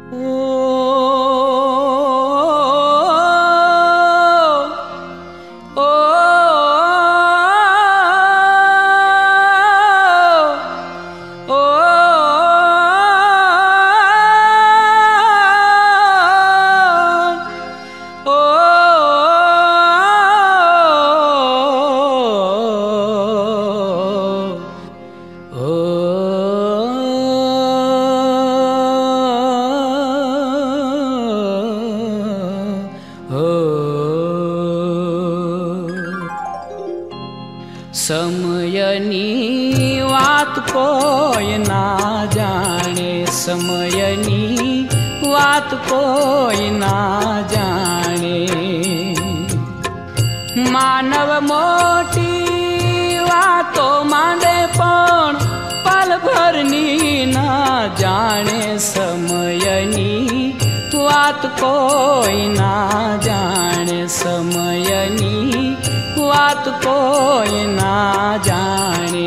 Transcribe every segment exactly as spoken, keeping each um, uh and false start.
समयनी वात कोई ना जाने, समयनी वात कोई ना जाने। मानव मोटी वातो मांडे पण पल भरनी ना जाने, समयनी वात कोई ना जाने, समयनी वात कोई ना जाने।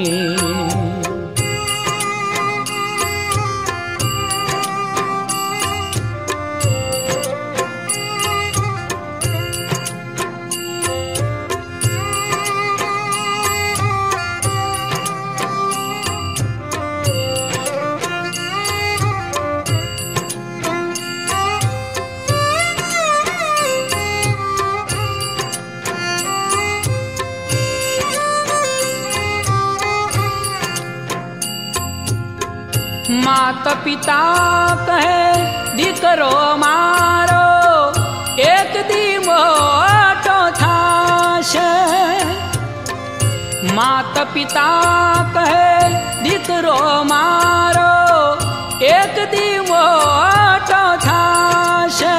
माता पिता कहे दीकरो मारो एक दी मोटो थाशे। माता पिता कहे दीकरो मारो एक दी मोटो थाशे।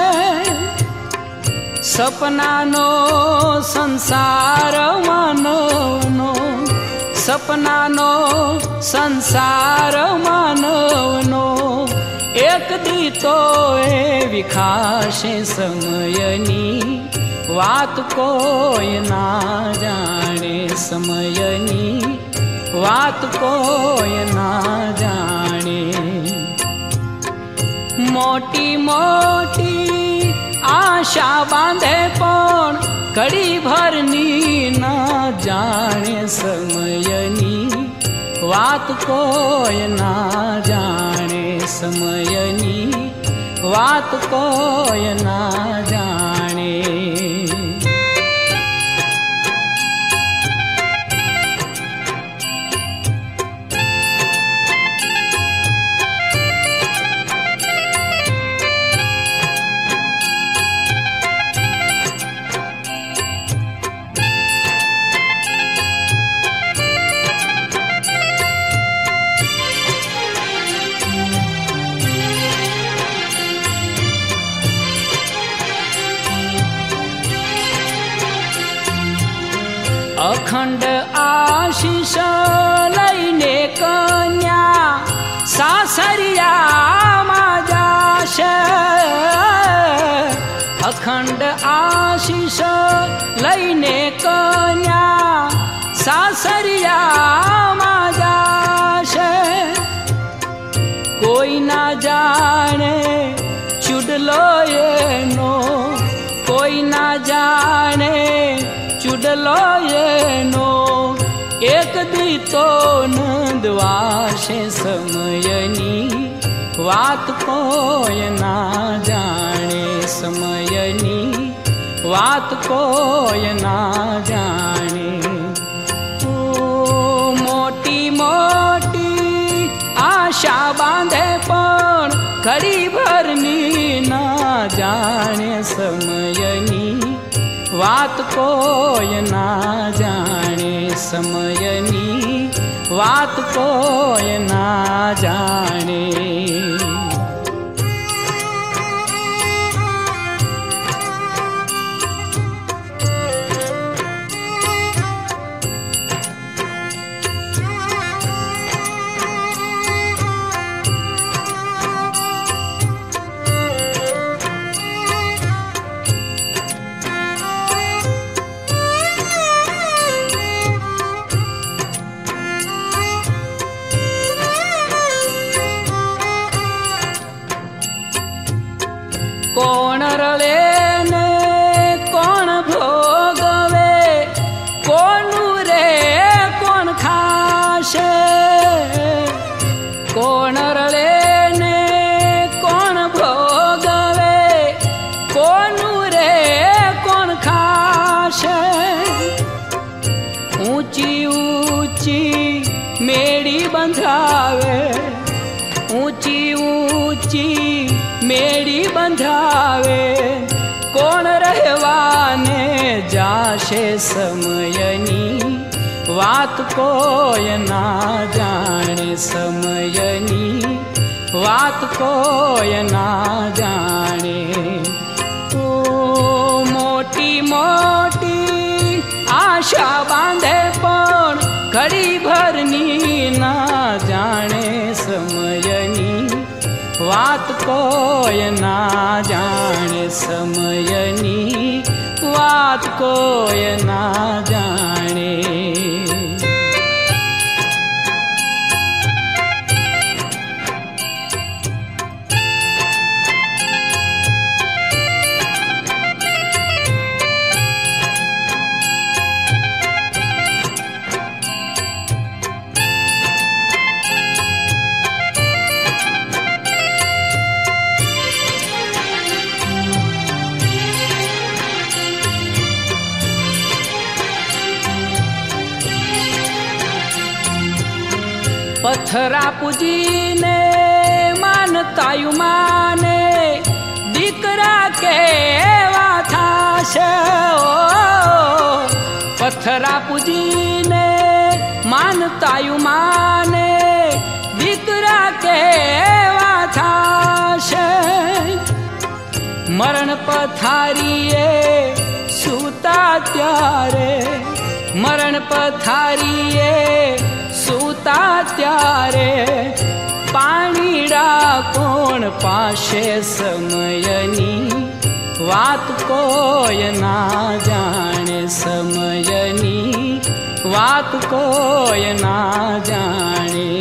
सपना नो संसार मानवनो, सपना नो संसार मानवनो एक दी तो ए विखाशे। समयनी वात कोई ना जाने, समयनी वात कोई ना जाने। मोटी मोटी आशा बांधे पण कड़ी भरनी ना जाने, समयनी वात कोई ना जाने, समयनी वात कोई ना जाने। अखंड आशीष लईने कन्या सासरिया मा जाशे। अखंड आशीष लईने कन्या सासरिया मा जाशे। कोई ना जाने चुडलो येनो, कोई ना जाने चुडलो येनो एक दी तो नंदवाशे। समयनी वात कोई ना जाने, समयनी वात कोई ना जाने। ओ मोटी मोटी आशा बांधे पण कड़ी भरनी ना जाने, समयनी वात कोई ना जाने, समयनी वात कोई ना जाने। कोण रळे ने कोण भोगवे, कोणू रे कोण खाशे। कोण रळे ने कोण भोगवे, कोणू रे कोण खाशे। ऊंची ऊंची मेड़ी बंधावे, ऊंची ऊंची मेड़ी बंधावे, कोण रहवाने जाशे समयनी वात कोय ना जाने। समयनी वात कोय ना जाने। ओ मोटी मोटी आशा बांधे पण घड़ी भरनी ना जाने। समयनी वात कोय ना जाने। समयनी वात कोय ना जाने। पत्थरा पूजीने मानतायु माने, दीकरा केवा थाशे। ओ पत्थरा पूजीने मानतायु माने, दीकरा केवा थाशे। मरण पथारीए सूता त्यारे, मरण पथारीए सूता त्यारे, पाणीड़ा कोण पाशे। समयनी वात कोय ना जाने। समयनी वात कोय ना जाने।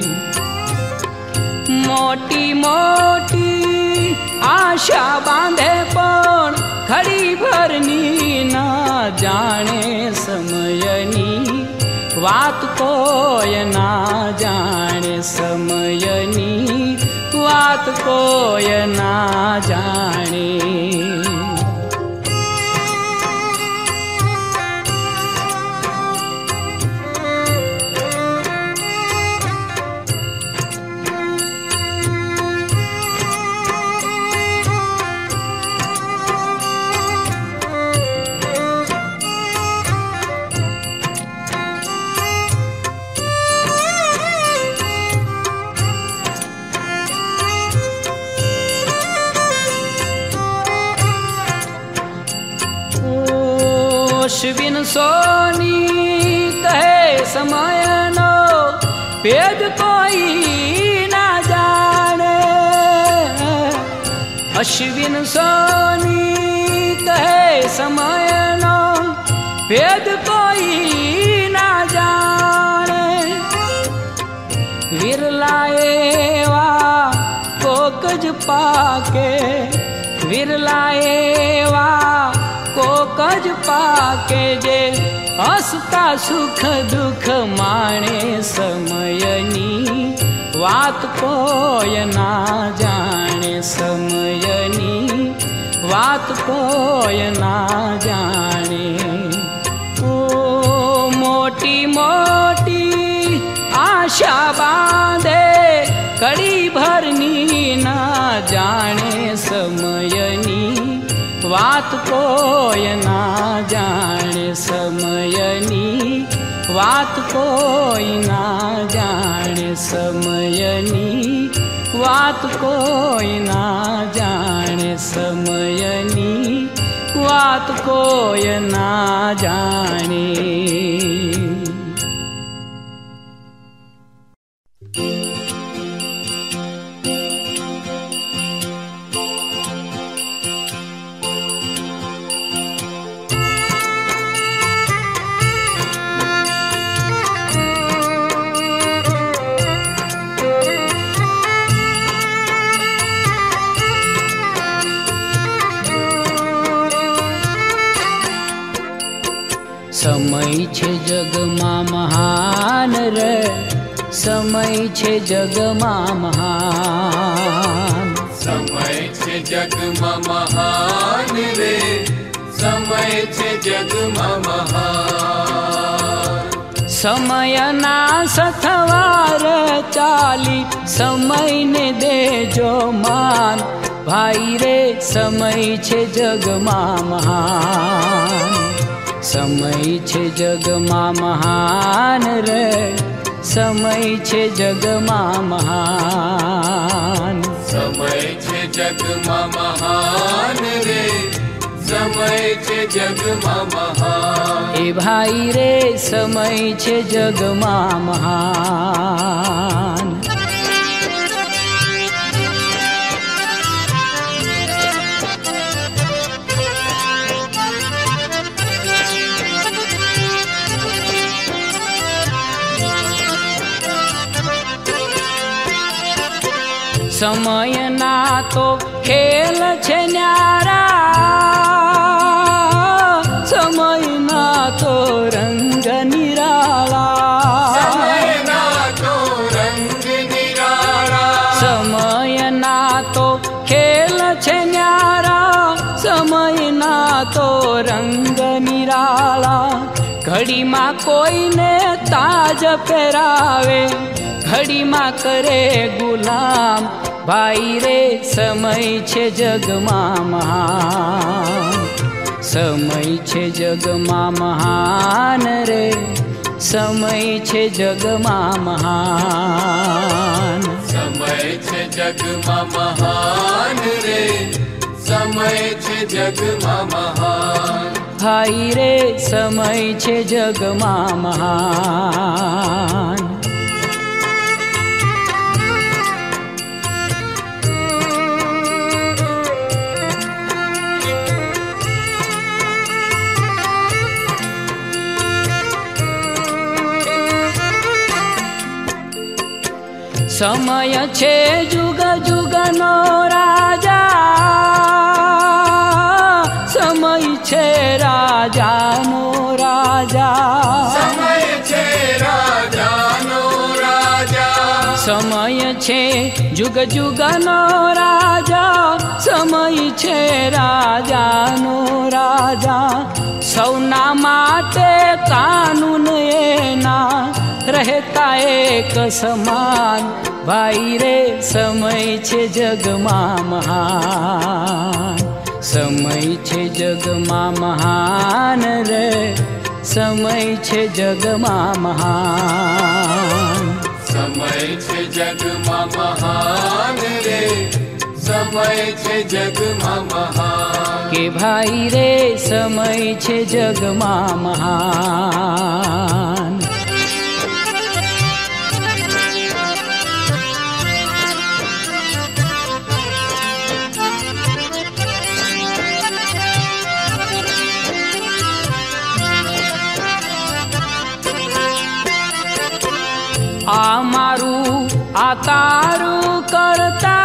मोटी मोटी आशा बांधे पण घड़ी भरनी ना जाने। समयनी वात कोय ना जाने। समयनी वात कोय ना जाने। अश्विन सोनी कहे समयनो भेद कोई ना जाने। अश्विन सोनी कहे समयनो भेद कोई ना जाने। विरला एवा कोकज पाके, विरला एवा कोकज पाके, जे हसता सुख दुख माणे। समयनी वात कोय ना जाने। समयनी वात कोय ना जाने। ओ मोटी मोटी आशा बांधे कड़ी भरनी ना जाने। समयनी वात कोय ना जाने। समयनी वात कोई ना जाने। समयनी वात कोई ना जाने। समयनी वात कोय ना जाने। समय छे जगमा महान रे, समय छे जगमा महान, समय छे जगमा महान रे, समय छे जगमा महान। समय नाश थवार चाली, समय ने देजो मान, भाई रे समय छे जगमा महान, समय छे जगमा महान रे, समय छे जगमा महान, समय छे जगमा महान रे, समय छे जगमा महान। ए भाई रे समय छे जगमा महान। समय ना तो खेल छे न्यारा, समय ना तो रंग निराला, समय ना तो रंग निराला, समय ना तो खेल छे न्यारा, समय ना तो रंग निराला। घड़ी मां कोई ने ताज पहरावे, घड़ी मां करे गुलाम, भाई रे समय छे जगमा महान, समय छे जगमा महान रे, समय छे जगमा महान, समय छे जगमा महान रे, समय छे जगमा महान। भाई रे समय छे जगमा महान। समय छे जुग जुगनो राजा, समय छे राजानो राजा, समय छे राजानो राजा, समय छे जुग जुगनो राजा, समय छे राजानो राजा। सौना माटे कानून एना रहता एक समान, भाई रे समय छे जगमा महान, समय छे जगमा महान रे, समय छे जगमा महान, समय छे जगमा महान रे, समय छे जगमा महान। के भाई रे समय छे जगमा महान। आ मारू आ तारू करता,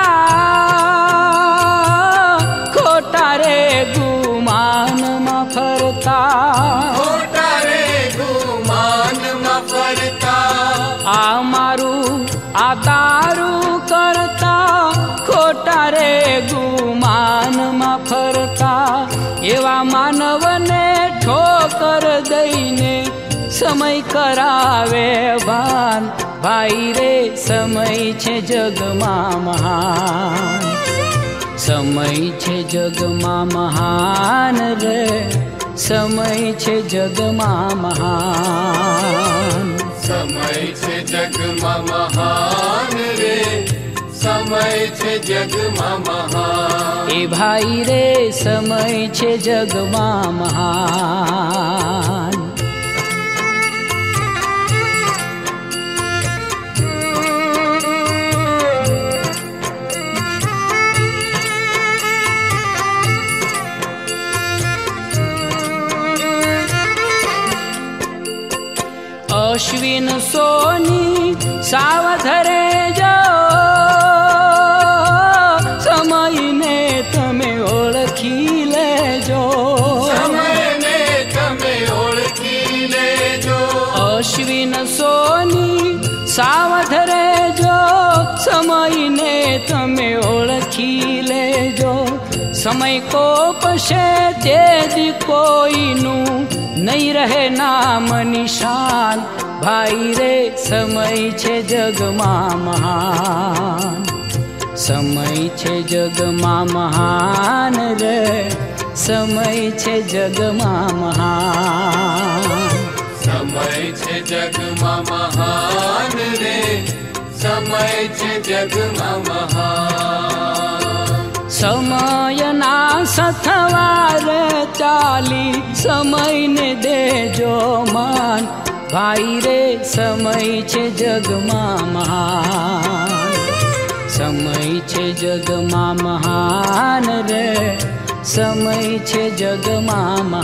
खोटा रे गुमान में फरता, खोटा रे गुमान में फरता। आ मारू आ तारू करता, खोटा रे गुमान में फरता। एवा मानव ने ठोकर दईने समय करावे भान, भाई रे समय छे जगमा महान, समय छे जगमा महान रे, समय छे जगमा महान, समय छे जगमा महान रे, समय छे जगमा महान। ए भाई रे समय छे जगमा महान। अश्विन सोनी सावधरे जो, समय ने तमे ओळखी लेजो, समय ने तमे ओळखी ओळखी लेजो समय को पशे तेज कोईनु नहीं रहे नाम निशान। भाई रे समय छे जगमा महान, समय छे जगमा महान रे, समय छे जगमा महान। समय छे जगमा महान रे, समय छे जगमा महान। समय ना सथवार चाली समय ने देजो मान। भाई रे समय छे जगमा महान, समय छे जगमा महान रे, समय छे जगमा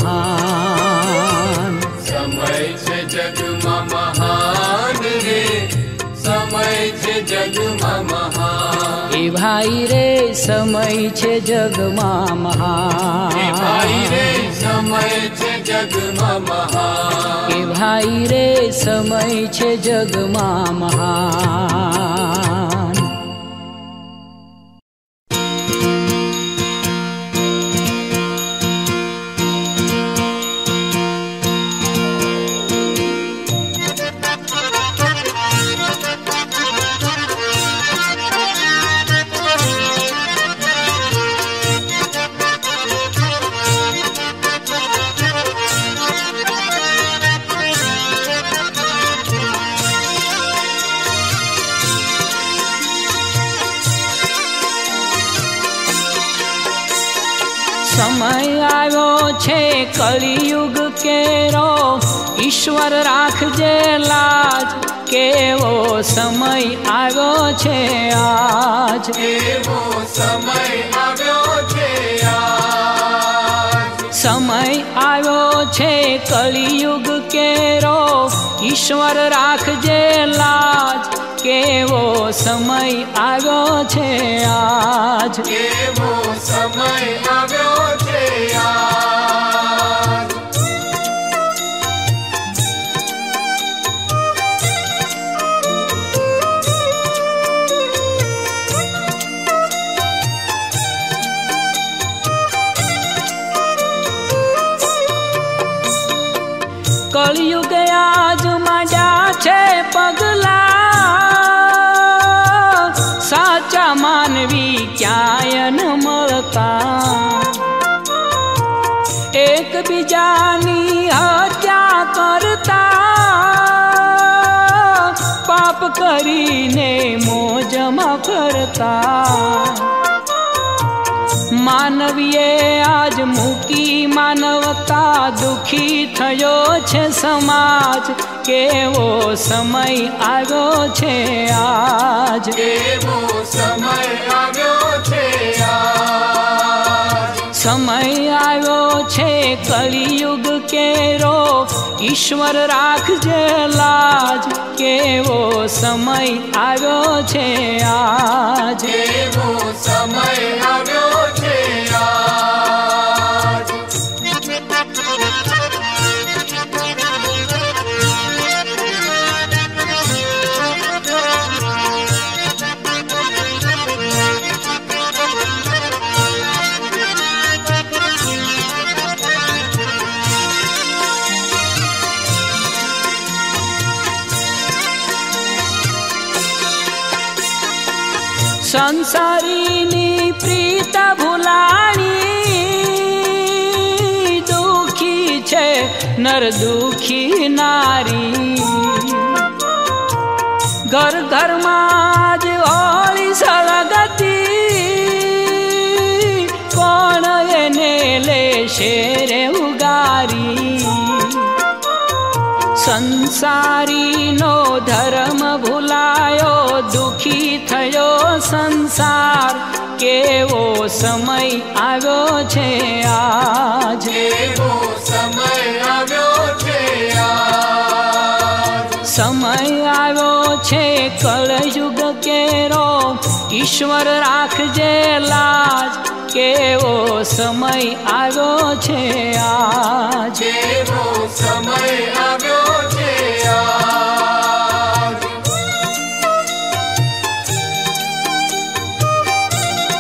महान। समय छे जगमा महान रे, समय छे जगमा महान। ए भाई रे समय छे जगमा महान। ए भाई रे समय छे जगमा महान। ए भाई रे समय छे जगमा महान। समय आयो छे कलियुग केरो, ईश्वर राखजे लाज। केवो समय आयो छे आज, केवो समय आयो छे आज। समय आयो छे कलियुग केरो, ईश्वर राखजे लाज। केवो समय आयो छे आज, केवो समय आयो छे आज। कलियुग आज माड्या छे पगला, साचा मानवी क्याय न मळता। एक बीजानी हत्या करता, पाप करीने मोजमा करता। मानवीए आज मूकी मानवता, दुखी थयो छे समाज। केवो समय आयो छे आज, केवो समय आयो छे आज। समय आयो छे कलियुग केरो, ईश्वर राखजे लाज। केवो समय आयो छे आज, केवो समय आयो छे आज। संसारीनी प्रीत भूलाणी, दुखी छे नर दुखी नारी। घर घर माज होली सळगती, कोण एने लेशे रे उगारी। संसारी नो धर्म भूलायो, दुखी थयो संसार। केवो समय आयो छे आज, केवो समय आयो छे आज। समय आयो छे कलयुग केरो, ईश्वर राखजे लाज। केवो समय आयो छे आज, केवो समय आयो छे आज।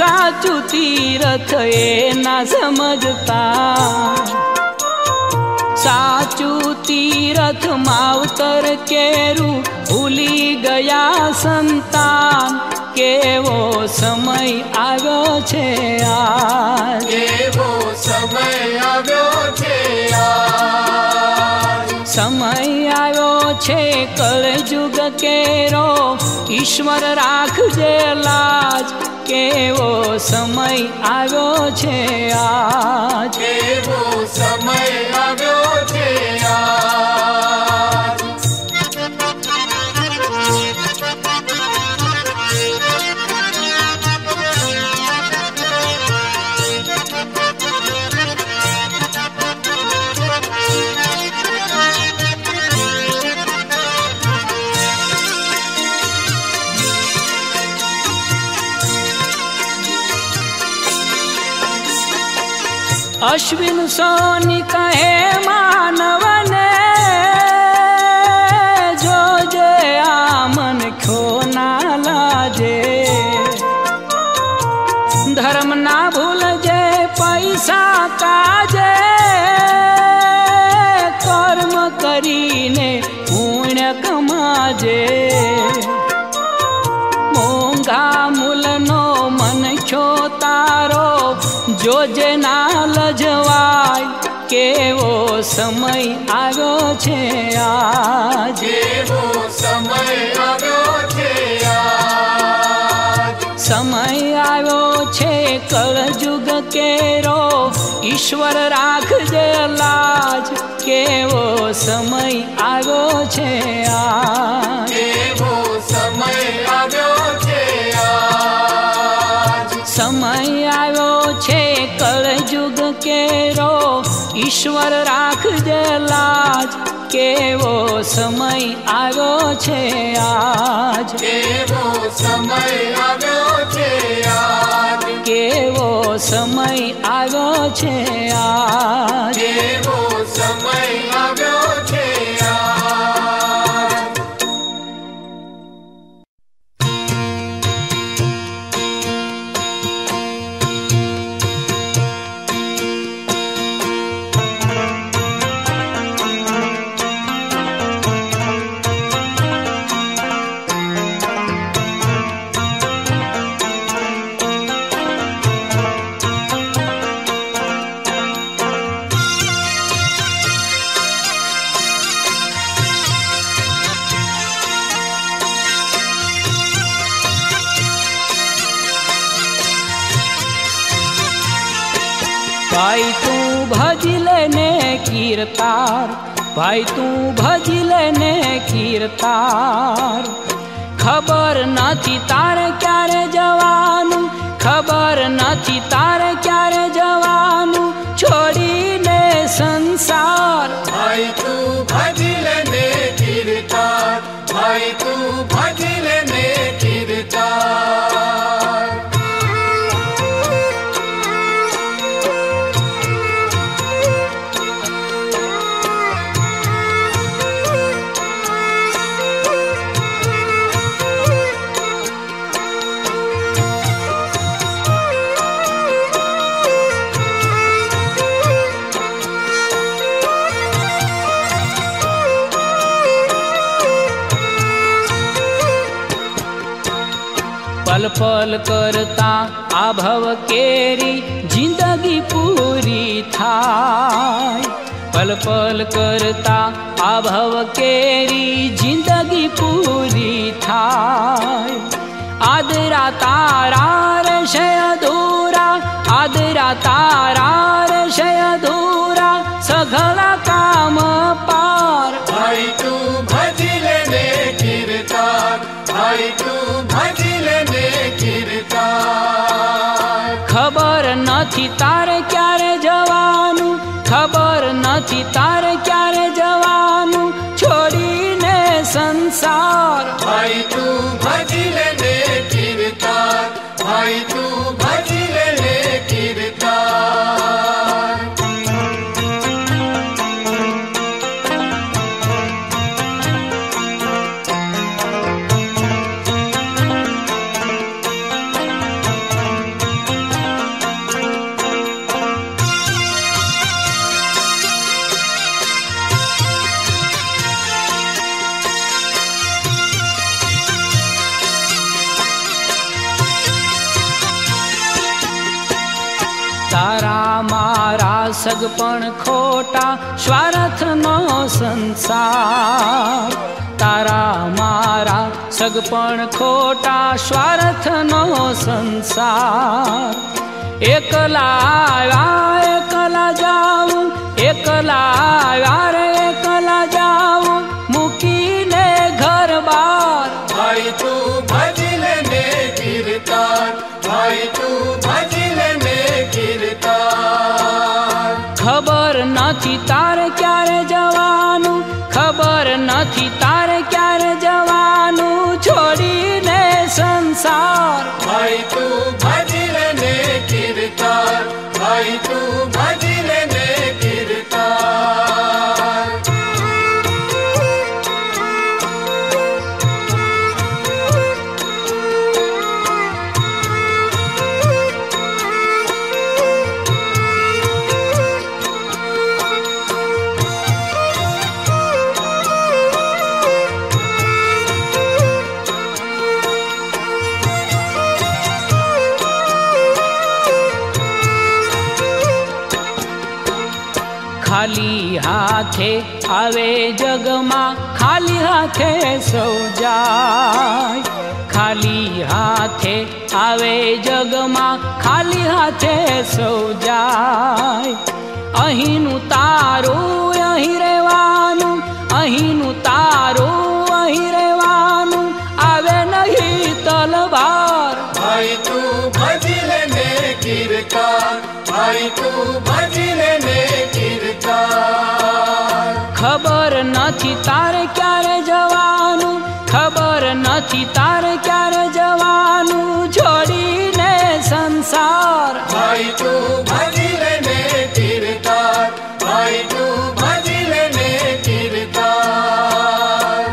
साचू तीरथ ए ना समझता, साचू तीरथ मावतर केरू भूली गया संतान, केवो समय आव्यो छे आज, केवो समय आव्यो छे आज, समय आव्यो छे कलयुग केरो ईश्वर राखजे लाज, केवो समय आव्यो छे आज, केवो समय आव्यो छे आज। अश्विन सोनी कहे मानवने, जो जे आमन खो ना लाजे, धर्म ना भूल जे पैसा काजे, कर्म करीने पुण्य कमाजे, मोंघा मूलनो मन छो तारो, जो जे ना लजवाय, केवो समय आव्यो छे आज, केवो समय आव्यो छे आज, समय आव्यो छे कलयुग केरो ईश्वर राखजे लाज, केवो समय आव्यो छे आज, केवो समय आव्यो छे आज, समय आव्यो छे कलयुग केरो ईश्वर राखजे लाज, केवो समय आव्यो छे आज, केवो समय आव्यो छे आज, केवो समय आव्यो छे आज, केवो समय आव्यो छे आज। भाई तू भजिले ने कीर्तार, भाई तू भजिले ने कीर्तार, खबर नथी तारे क्यारे जवानु, खबर नथी तारे क्यारे जवानु, छोड़ीने संसार, भाई तू भजिले ने कीर्तार, भाई तू भजिले ने कीर्तार, पल पल करता आभव केरी जिंदगी पूरी थाय, पल पल करता आभव केरी जिंदगी पूरी थाय, आदरा तारा रशे अधूरा, आदरा तारा रशे अधूरा, सघला काम पार, भाई तू भजिले ने कीर्तार, भाई तू भजिले ने कीर्तार, खबर नथी तारे क्यारे जवानु, खबर नथी तारे क्यारे जवानु, छोड़ीने संसार, भाई तू भजिले ने कीर्तार, भाई तू भजिले ने कीर्तार। તારા મારા સગપણ ખોટા સ્વાર્થનો સંસાર, તારા મારા સગપણ ખોટા સ્વાર્થનો સંસાર. એકલા આવ્યા એકલા જાઉં, એકલા આવ્યા રે એકલા જાઉં, મૂકીને ઘર બાર. ભાઈ તું ભજી લેને કીર્તન, ભાઈ તું ભજી લેને કીર્તન. ખબર નથી તારે ક્યારે જવાનું, ખબર નથી તારે ક્યારે જવાનું, છોડીને સંસાર. ભાઈ તું ભજી લેને કીર્તન, ભાઈ તું ભજી લેને કીર્તન. ખાલી હાથે આવે જગમાં, ખાલી હાથે સૌ જાય. ખાલી હાથે આવે જગમાં, ખાલી હાથે સૌ જાય. અહીંનું તારું અહીં રહેવાનું, અહીંનું તારું અહીં રહેવાનું, આવે નહીં તલવાર. ભાઈ તું ભજી લેને કીર્તન, ભાઈ તું ભજી લેને કીર્તન. ખબર નથી તારે ક્યારે જવાનું, ખબર નથી તારે ક્યારે જવાનું, છોડીને સંસાર. ભાઈ તું ભજી લેને કીર્તન, ભાઈ તું ભજી લેને કીર્તન.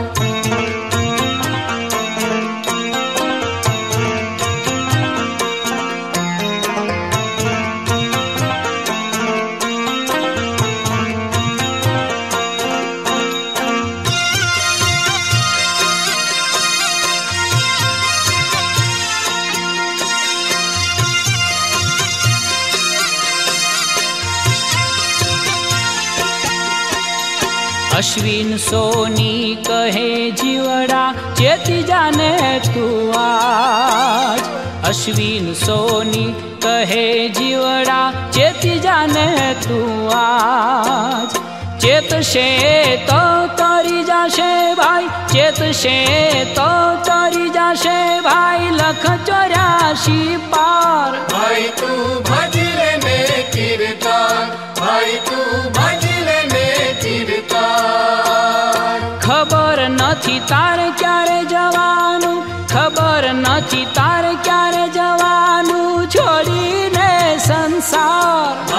અશ્વિન સોની કહે જીવડા, ચેતી જાને તું આજ. અશ્વિન સોની કહે જીવડા, ચેતી જાને તું આજ. ચેતશે તો તરી જશે ભાઈ, ચેતશે તો તરી જશે ભાઈ, લખ ચોર્યાસી પાર. ભાઈ તું ભજી લેને કીર્તન, ભાઈ તું ભજી લેને કીર્તન. ખબર નથી તારે ક્યારે જવાનું, ખબર નથી તારે ક્યારે જવાનું, છોડીને સંસાર.